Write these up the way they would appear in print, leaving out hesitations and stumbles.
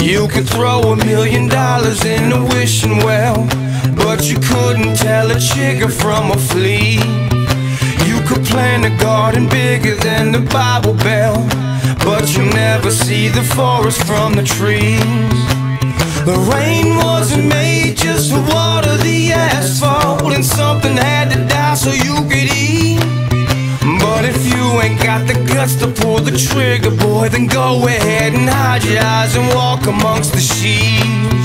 You could throw $1,000,000 in a wishing well, but you couldn't tell a chigger from a flea. You could plant a garden bigger than the Bible Belt, but you never see the forest from the trees. The rain wasn't made just to water the asphalt, and something had to die so you could eat. But if you ain't got the guts to pull the trigger, boy, then go ahead and hide your eyes and walk amongst the sheep.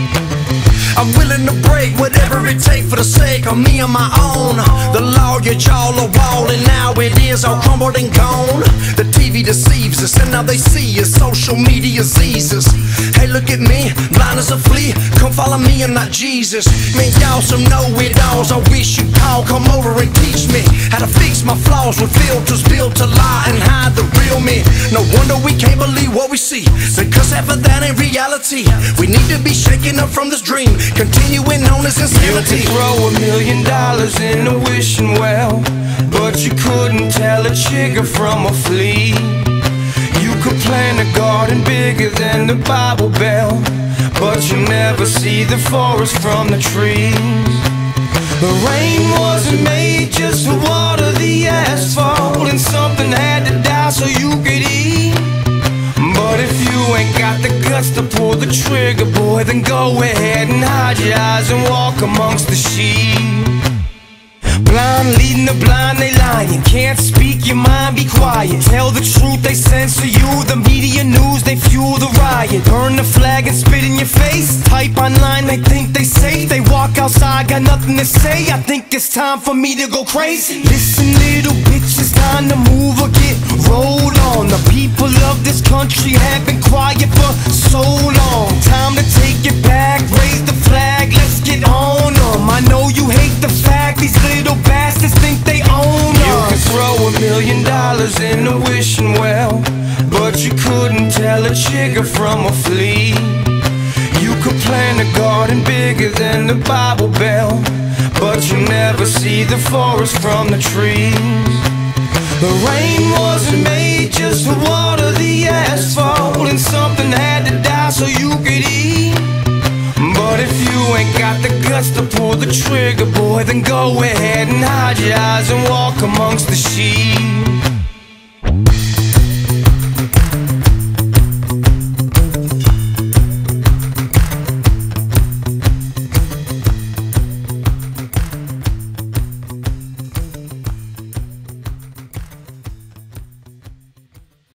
I'm willing to break whatever it takes for the sake of me and my own. The law, your jaw, a wall, and now it is all crumbled and gone. The TV deceives us, and now they see us. Social media diseases. Hey, look at me, blind as a flea. Come follow me and not Jesus. Man, y'all some know-it-alls. I wish you'd call, come over and teach me how to fix my flaws with filters built to lie and hide the real me. No wonder we can't believe what we see, because half of that ain't reality. We need to be shaken up from this dream, continuing on as insanity. You could throw $1,000,000 in a wishing well, but you couldn't tell a chigger from a flea. You could plant a garden bigger than the Bible Belt, but you never see the forest from the trees. The rain wasn't made just to water the asphalt, and something had to die so you could eat. But if you ain't got the guts to pull the trigger, boy, then go ahead and hide your eyes and walk amongst the sheep. Blind leading the blind, they lying. Can't speak your mind, be quiet. Tell the truth, they censor you. The media news, they fuel the riot. Burn the flag and spit in your face. Type online, they think they safe. They walk outside, got nothing to say. I think it's time for me to go crazy. Listen, little bitch, it's time to move or get rolled on. The people of this country have been quiet for so long. Time to take it back, raise the flag, let's get on them. I know you hate the fact these little bastards think they own us. You could throw $1,000,000 in a wishing well, but you couldn't tell a chigger from a flea. You could plant a garden bigger than the Bible Belt, but you never see the forest from the trees. The rain wasn't made just to water the asphalt, and something had to die so you could eat. But if you ain't got the guts to pull the trigger, boy, then go ahead and hide your eyes and walk amongst the sheep.